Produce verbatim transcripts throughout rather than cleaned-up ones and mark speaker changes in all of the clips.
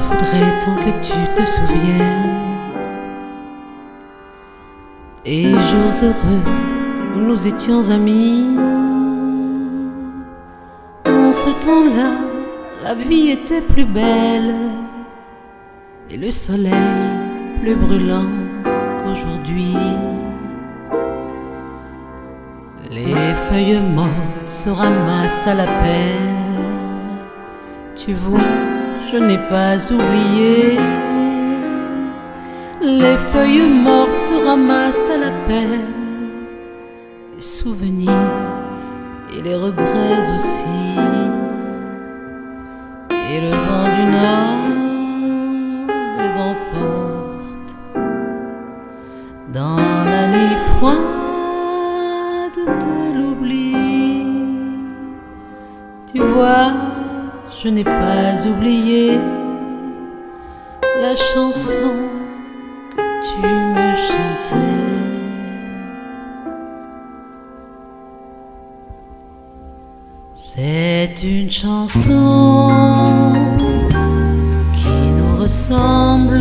Speaker 1: voudrais tant que tu te souviennes des jours heureux où nous étions amis. En ce temps-là, la vie était plus belle et le soleil plus brûlant qu'aujourd'hui. Les feuilles mortes se ramassent à la pelle. Tu vois, je n'ai pas oublié. Les feuilles mortes se ramassent à la pelle. Les souvenirs et les regrets aussi. Et le vent du nord les emporte dans la nuit froide de l'oubli. Tu vois, je n'ai pas oublié la chanson que tu me chantais. C'est une chanson qui nous ressemble.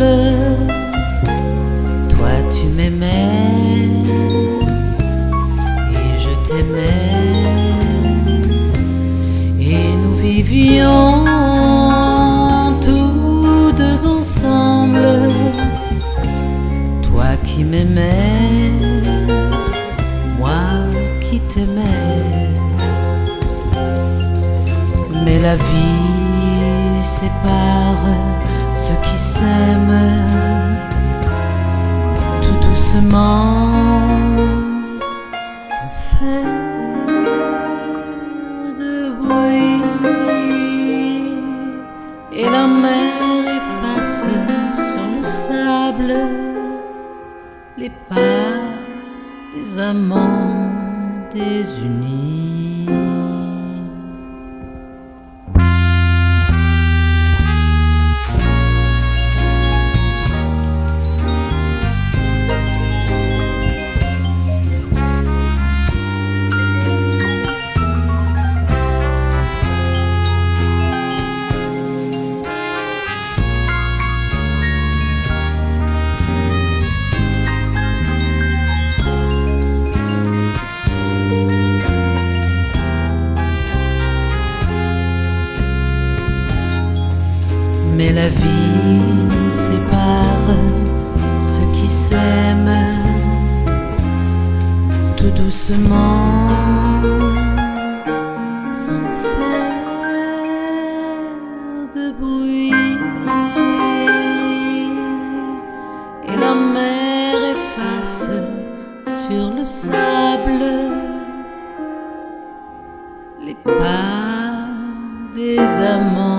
Speaker 1: Toi tu m'aimais et je t'aimais, et nous vivions tous deux ensemble. Toi qui m'aimais, moi qui t'aimais. Mais la vie sépare ceux qui s'aiment tout doucement, sans faire de bruit. Et la mer efface sur le sable les pas des amants désunis. Mais la vie sépare ceux qui s'aiment tout doucement, sans faire de bruit. Et la mer efface sur le sable les pas des amants